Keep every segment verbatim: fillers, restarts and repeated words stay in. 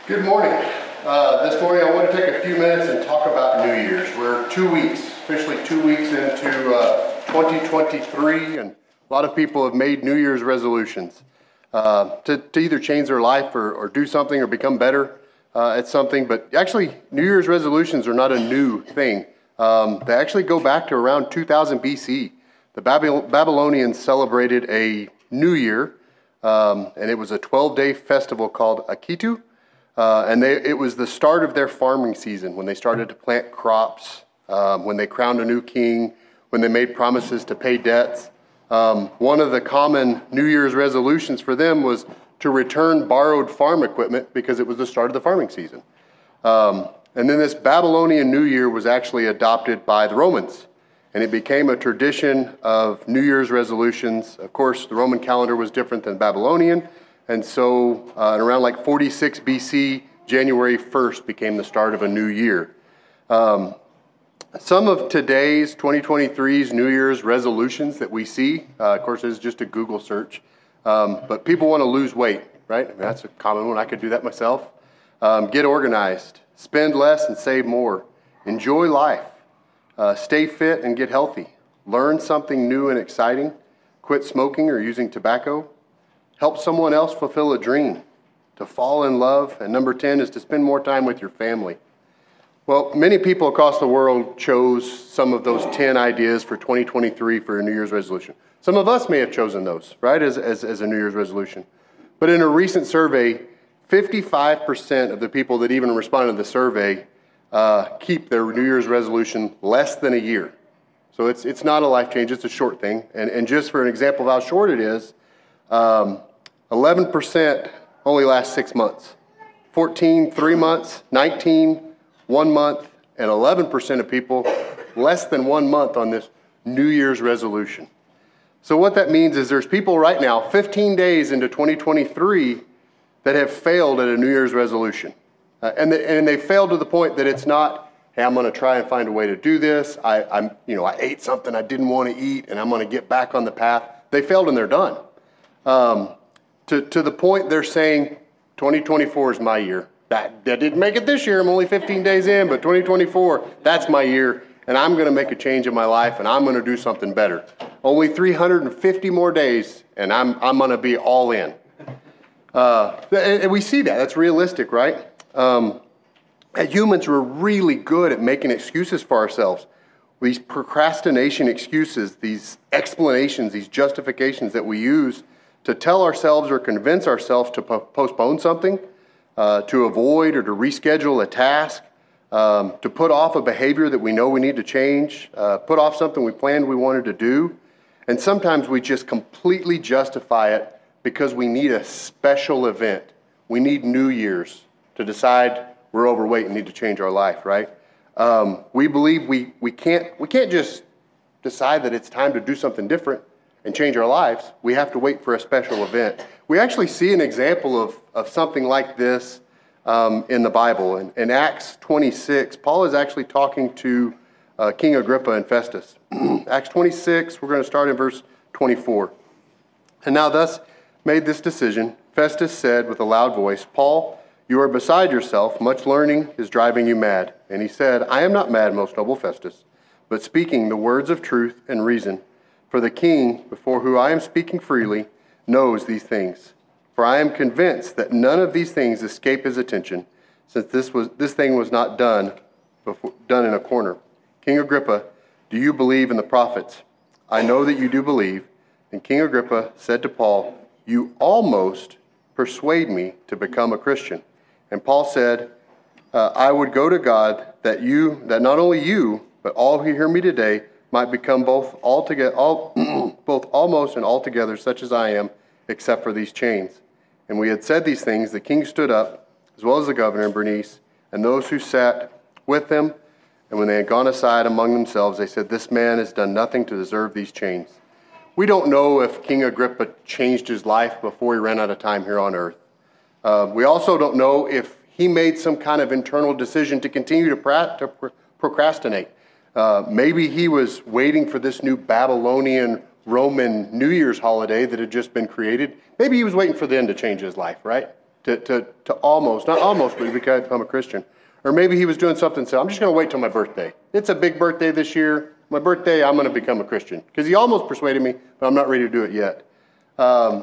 Good morning. Uh, this morning I want to take a few minutes and talk about New Year's. We're two weeks, officially two weeks into uh, twenty twenty-three, and a lot of people have made New Year's resolutions uh, to, to either change their life or, or do something or become better uh, at something. But actually, New Year's resolutions are not a new thing. Um, they actually go back to around two thousand B C. The Babyl- Babylonians celebrated a New Year, um, and it was a twelve-day festival called Akitu. Uh, and they, it was the start of their farming season, when they started to plant crops, um, when they crowned a new king, when they made promises to pay debts. Um, one of the common New Year's resolutions for them was to return borrowed farm equipment because it was the start of the farming season. Um, and then this Babylonian New Year was actually adopted by the Romans, and it became a tradition of New Year's resolutions. Of course, the Roman calendar was different than Babylonian. And so uh, around like forty-six B C, January first became the start of a new year. Um, some of today's twenty twenty-three's New Year's resolutions that we see, uh, of course, is just a Google search, um, but people want to lose weight, right? I mean, that's a common one. I could do that myself. Um, get organized, spend less and save more, enjoy life, uh, stay fit and get healthy, learn something new and exciting, quit smoking or using tobacco, help someone else fulfill a dream, to fall in love, and number ten is to spend more time with your family. Well, many people across the world chose some of those ten ideas for twenty twenty-three for a New Year's resolution. Some of us may have chosen those, right, as, as, as a New Year's resolution. But in a recent survey, fifty-five percent of the people that even responded to the survey uh, keep their New Year's resolution less than a year. So it's, it's not a life change, it's a short thing. And, and just for an example of how short it is, um, eleven percent only lasts six months, fourteen, three months, nineteen, one month, and eleven percent of people less than one month on this New Year's resolution. So what that means is there's people right now, fifteen days into twenty twenty-three, that have failed at a New Year's resolution. Uh, and, the, and they failed to the point that it's not, hey, I'm going to try and find a way to do this. I, I'm, you know, I ate something I didn't want to eat, and I'm going to get back on the path. They failed and they're done. Um, To, to the point they're saying, twenty twenty-four is my year. That, that didn't make it this year. I'm only fifteen days in, but twenty twenty-four, that's my year, and I'm going to make a change in my life, and I'm going to do something better. Only three hundred fifty more days, and I'm, I'm going to be all in. Uh, and, and we see that. That's realistic, right? Um, as humans, we're really good at making excuses for ourselves. These procrastination excuses, these explanations, these justifications that we use to tell ourselves or convince ourselves to po- postpone something, uh, to avoid or to reschedule a task, um, to put off a behavior that we know we need to change, uh, put off something we planned we wanted to do. And sometimes we just completely justify it because we need a special event. We need New Year's to decide we're overweight and need to change our life, right? Um, we believe we, we can't we can't just decide that it's time to do something different and change our lives. We have to wait for a special event. We actually see an example of, of something like this um, in the Bible. In, in Acts twenty-six, Paul is actually talking to uh, King Agrippa and Festus. Acts twenty-six, we're going to start in verse twenty-four. And now thus made this decision, Festus said with a loud voice, Paul, you are beside yourself. Much learning is driving you mad. And he said, I am not mad, most noble Festus, but speaking the words of truth and reason. For the king, before whom I am speaking freely, knows these things. For I am convinced that none of these things escape his attention, since this was this thing was not done before, done in a corner. King Agrippa, do you believe in the prophets? I know that you do believe. And King Agrippa said to Paul, you almost persuade me to become a Christian. And Paul said, uh, I would go to God that you, that not only you, but all who hear me today might become both altogether, all, both almost and altogether such as I am, except for these chains. And we had said these things, the king stood up, as well as the governor and Bernice, and those who sat with them. And when they had gone aside among themselves, they said, this man has done nothing to deserve these chains. We don't know if King Agrippa changed his life before he ran out of time here on earth. Uh, we also don't know if he made some kind of internal decision to continue to, pra- to pr- procrastinate. Uh, maybe he was waiting for this new Babylonian Roman New Year's holiday that had just been created. Maybe he was waiting for them to change his life, right? to, to, to almost, not almost, but become a Christian. Or maybe he was doing something and said, I'm just going to wait till my birthday. It's a big birthday this year. My birthday, I'm going to become a Christian. Because he almost persuaded me, but I'm not ready to do it yet. Um,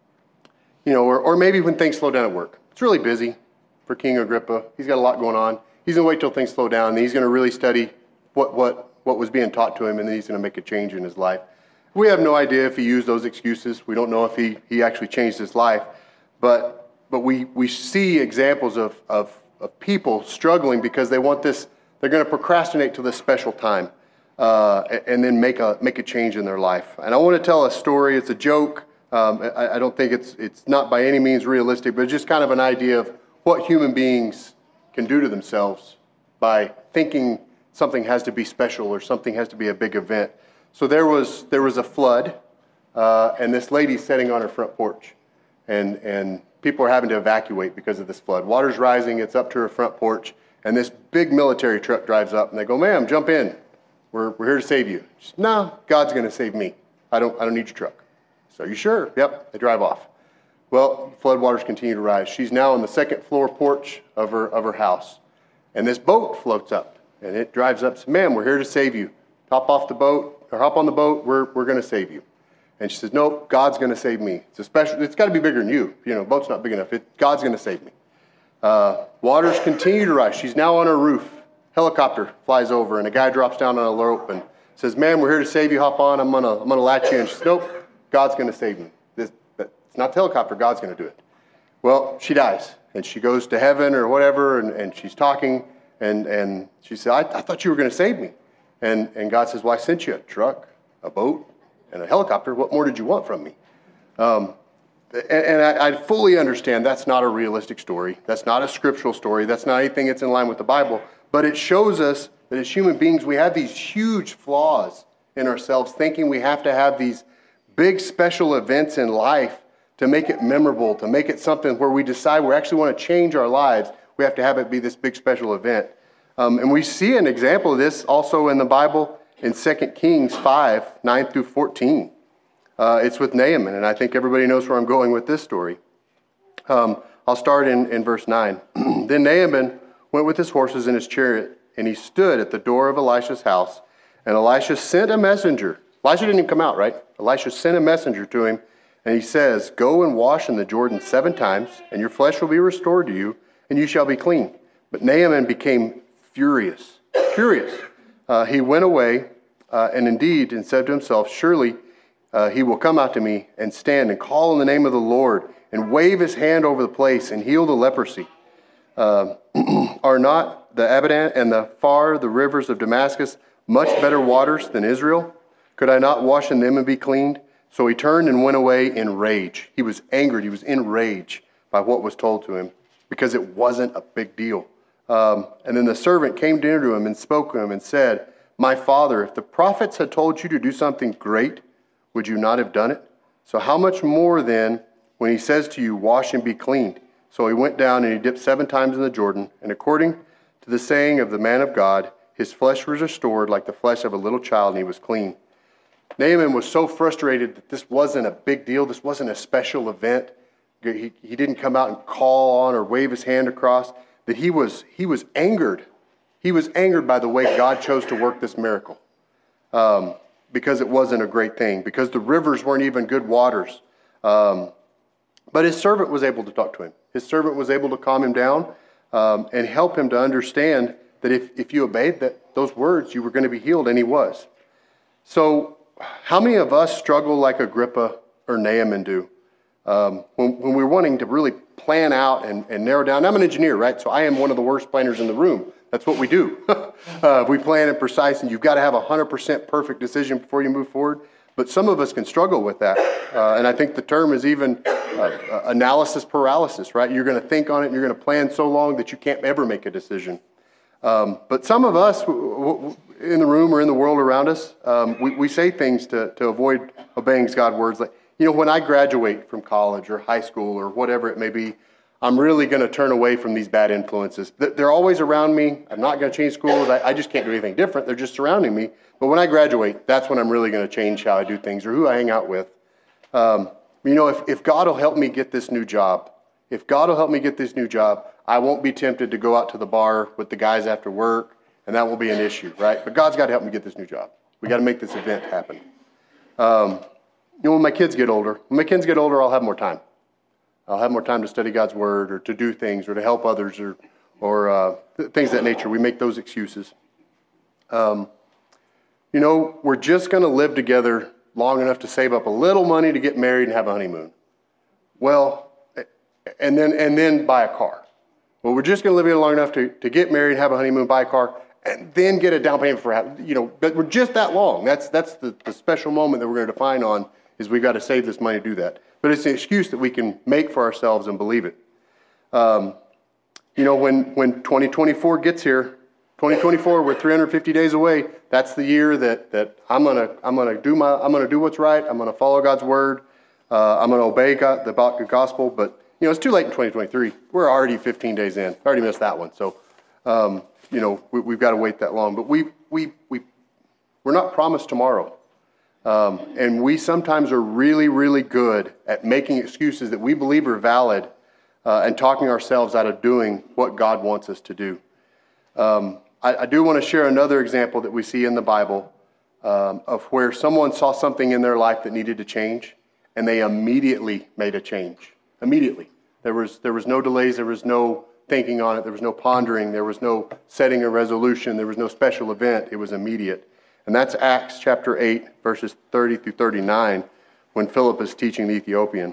you know, or, or maybe when things slow down at work. It's really busy for King Agrippa. He's got a lot going on. He's going to wait till things slow down, and he's going to really study what, what, what was being taught to him, and then he's going to make a change in his life. We have no idea if he used those excuses. We don't know if he, he actually changed his life. But, but we, we see examples of, of, of people struggling because they want this, they're going to procrastinate till this special time uh, and then make a, make a change in their life. And I want to tell a story. It's a joke. Um, I, I don't think it's, it's not by any means realistic, but it's just kind of an idea of what human beings can do to themselves by thinking something has to be special or something has to be a big event. So there was there was a flood, uh, and this lady's sitting on her front porch, and and people are having to evacuate because of this flood. Water's rising, it's up to her front porch, and this big military truck drives up, and they go, "Ma'am, jump in. We're we're here to save you." She said, "No, God's going to save me. I don't I don't need your truck." So, "Are you sure?" "Yep." They drive off. Well, flood waters continue to rise. She's now on the second floor porch of her of her house, and this boat floats up, and it drives up. Says, "Ma'am, we're here to save you. Hop off the boat, or hop on the boat. We're we're going to save you." And she says, "Nope, God's going to save me. It's a special. It's got to be bigger than you. You know, boat's not big enough. It, God's going to save me." Uh, waters continue to rise. She's now on her roof. Helicopter flies over, and a guy drops down on a rope and says, "Ma'am, we're here to save you. Hop on. I'm gonna I'm gonna latch you." And she says, "Nope, God's going to save me. This, it's not the helicopter. God's going to do it." Well, she dies, and she goes to heaven or whatever, and, and she's talking, and and she said, I, "I thought you were going to save me." And and God says, "Well, I sent you a truck, a boat, and a helicopter. What more did you want from me?" Um, and and I, I fully understand that's not a realistic story. That's not a scriptural story. That's not anything that's in line with the Bible. But it shows us that as human beings, we have these huge flaws in ourselves, thinking we have to have these big special events in life to make it memorable, to make it something where we decide we actually want to change our lives. We have to have it be this big special event. Um, and we see an example of this also in the Bible in Second Kings five, nine through fourteen. Uh, it's with Naaman, and I think everybody knows where I'm going with this story. Um, I'll start in, in verse nine. Then Naaman went with his horses and his chariot, and he stood at the door of Elisha's house. And Elisha sent a messenger. Elisha didn't even come out, right? Elisha sent a messenger to him, and he says, "Go and wash in the Jordan seven times, and your flesh will be restored to you, and you shall be clean." But Naaman became furious, furious. Uh, he went away, uh, and indeed, and said to himself, "Surely uh, he will come out to me and stand and call on the name of the Lord and wave his hand over the place and heal the leprosy. Uh, are not the Abadan and the Phar, the rivers of Damascus, much better waters than Israel? Could I not wash in them and be cleaned?" So he turned and went away in rage. He was angered. He was in rage by what was told to him because it wasn't a big deal. Um, and then the servant came near to him and spoke to him and said, "My father, if the prophets had told you to do something great, would you not have done it? So how much more then when he says to you, 'Wash and be cleaned'?" So he went down and he dipped seven times in the Jordan, and according to the saying of the man of God, his flesh was restored like the flesh of a little child, and he was clean. Naaman was so frustrated that this wasn't a big deal. This wasn't a special event. He, he didn't come out and call on or wave his hand across. That he was he was angered. He was angered by the way God chose to work this miracle. Um, because it wasn't a great thing. Because the rivers weren't even good waters. Um, but his servant was able to talk to him. His servant was able to calm him down um, and help him to understand that if, if you obeyed that, those words, you were going to be healed, and he was. So how many of us struggle like Agrippa or Naaman do? Um, when, when we're wanting to really plan out and, and narrow down. I'm an engineer, right? So I am one of the worst planners in the room. That's what we do. uh, we plan it precise, and you've got to have a one hundred percent perfect decision before you move forward. But some of us can struggle with that. Uh, and I think the term is even uh, analysis paralysis, right? You're going to think on it, and you're going to plan so long that you can't ever make a decision. Um, but some of us w- w- in the room or in the world around us, um, we, we say things to, to avoid obeying God's words. Like, you know, when I graduate from college or high school or whatever it may be, I'm really going to turn away from these bad influences. They're always around me. I'm not going to change schools. I, I just can't do anything different. They're just surrounding me. But when I graduate, that's when I'm really going to change how I do things or who I hang out with. Um, you know, if, if God will help me get this new job, if God will help me get this new job, I won't be tempted to go out to the bar with the guys after work, and that won't be an issue, right? But God's got to help me get this new job. We got to make this event happen. Um, you know, when my kids get older, when my kids get older, I'll have more time. I'll have more time to study God's word or to do things or to help others or, or uh, th- things of that nature. We make those excuses. Um, you know, we're just going to live together long enough to save up a little money to get married and have a honeymoon. Well, and then and then buy a car. Well, we're just going to live together long enough to, to get married, have a honeymoon, buy a car, and then get a down payment for, you know, but we're just that long. That's that's the, the special moment that we're going to define on is we've got to save this money to do that. But it's an excuse that we can make for ourselves and believe it. Um, you know, when, when twenty twenty-four gets here, twenty twenty-four, we're three hundred fifty days away. That's the year that that I'm gonna I'm gonna do my I'm gonna do what's right. I'm gonna follow God's word. Uh, I'm gonna obey God, the gospel. But you know, it's too late in twenty twenty-three. We're already fifteen days in. I already missed that one. So, um, you know, we, we've got to wait that long. But we we we we're not promised tomorrow. Um, and we sometimes are really, really good at making excuses that we believe are valid uh, and talking ourselves out of doing what God wants us to do. Um, I, I do want to share another example that we see in the Bible um, of where someone saw something in their life that needed to change, and they immediately made a change. Immediately. There was, there was no delays. There was no thinking on it. There was no pondering. There was no setting a resolution. There was no special event. It was immediate. And that's Acts chapter eight, verses thirty through thirty-nine, when Philip is teaching the Ethiopian.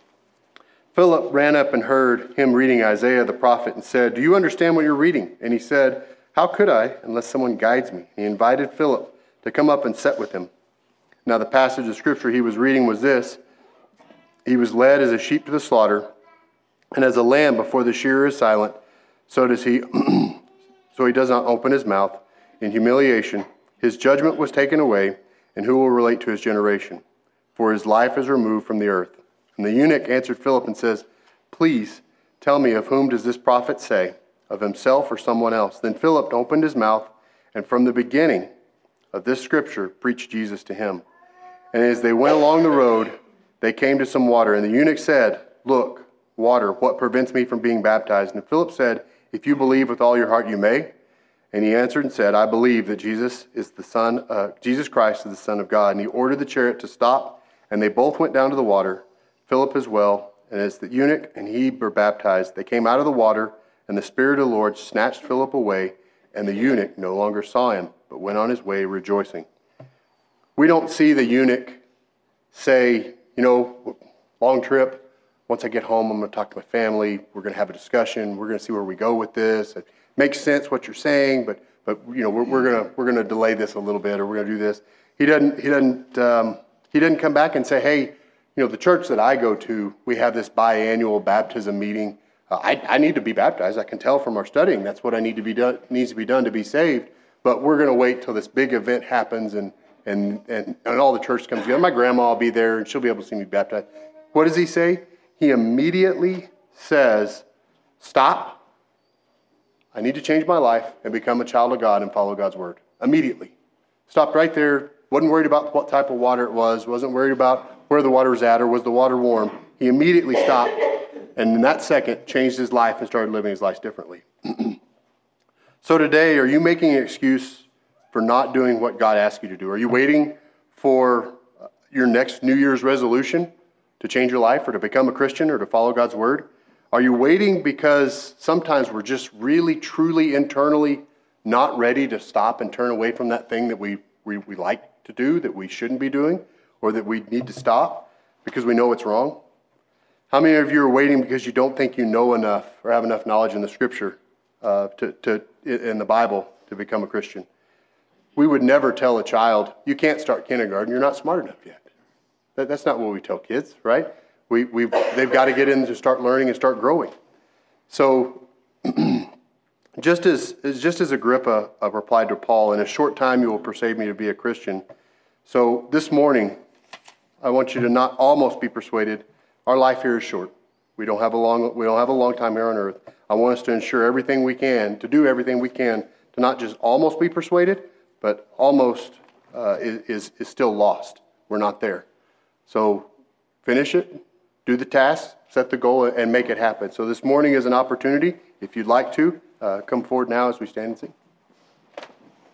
Philip ran up and heard him reading Isaiah the prophet and said, "Do you understand what you're reading?" And he said, "How could I, unless someone guides me?" He invited Philip to come up and sit with him. Now the passage of scripture he was reading was this: "He was led as a sheep to the slaughter, and as a lamb before the shearer is silent, so does he, so he does not open his mouth. In humiliation his judgment was taken away, and who will relate to his generation? For his life is removed from the earth." And the eunuch answered Philip and says, "Please tell me, of whom does this prophet say, of himself or someone else?" Then Philip opened his mouth, and from the beginning of this scripture preached Jesus to him. And as they went along the road, they came to some water, and the eunuch said, "Look, water, what prevents me from being baptized?" And Philip said, "If you believe with all your heart, you may." And he answered and said, "I believe that Jesus is the Son, uh, Jesus Christ is the Son of God." And he ordered the chariot to stop, and they both went down to the water, Philip as well. And as the eunuch and he were baptized, they came out of the water, and the Spirit of the Lord snatched Philip away, and the eunuch no longer saw him, but went on his way rejoicing. We don't see the eunuch say, you know, long trip, once I get home, I'm going to talk to my family, we're going to have a discussion, we're going to see where we go with this. It makes sense what you're saying, but but you know, we're, we're going to we're going to delay this a little bit, or we're going to do this. He doesn't he doesn't um, he didn't come back and say, "Hey, you know, the church that I go to, we have this biannual baptism meeting. Uh, I I need to be baptized. I can tell from our studying that's what I need to be done needs to be done to be saved. But we're going to wait till this big event happens and and and and all the church comes together. My grandma will be there, and she'll be able to see me baptized." What does he say? He immediately says, "Stop. I need to change my life and become a child of God and follow God's word." Immediately. Stopped right there. Wasn't worried about what type of water it was. Wasn't worried about where the water was at or was the water warm. He immediately stopped, and in that second changed his life and started living his life differently. So today, are you making an excuse for not doing what God asked you to do? Are you waiting for your next New Year's resolution to change your life or to become a Christian or to follow God's word? Are you waiting because sometimes we're just really, truly, internally not ready to stop and turn away from that thing that we, we, we like to do, that we shouldn't be doing, or that we need to stop because we know it's wrong? How many of you are waiting because you don't think you know enough or have enough knowledge in the Scripture, uh, to, to in the Bible, to become a Christian? We would never tell a child, "You can't start kindergarten, you're not smart enough yet." That, that's not what we tell kids, right? We, we've, they've got to get in to start learning and start growing. So just as just as Agrippa uh, replied to Paul, "In a short time you will persuade me to be a Christian." So this morning, I want you to not almost be persuaded. Our life here is short. We don't have a long we don't have a long time here on earth. I want us to ensure everything we can, to do everything we can, to not just almost be persuaded, but almost uh, is, is is still lost. We're not there. So finish it. do the task, set the goal, and make it happen. So this morning is an opportunity. If you'd like to, uh, come forward now as we stand and sing.